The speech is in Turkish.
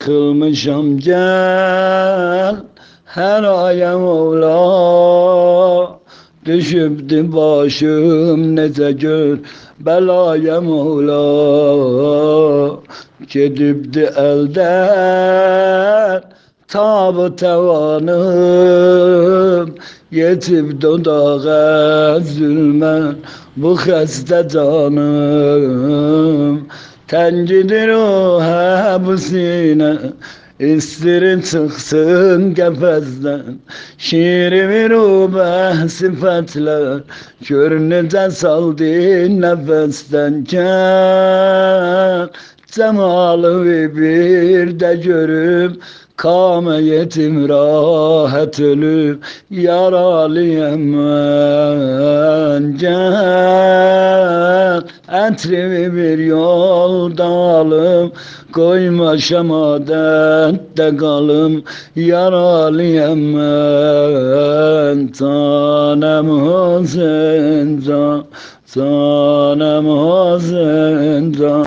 Sıkılmışam gel her aya Mevla. Düşüptü başım nece gör belaya Mevla. Gedibdi elden tabı tevanım. Yetib dodağa zulmen bu xəstə canım. Tengidir o bu sine, istirin çıksın kefezden. Şiirimi rubeh sıfatlar, körünüze saldın nefesten. Gel cemalı bir de görüp, kâme yetim rahat ölüp, yaralıyım ben. Gel etrimi bir yolda alım, koyma şemadette kalım, yaralıyım ben. Tanem o zindan, tanem o zindan.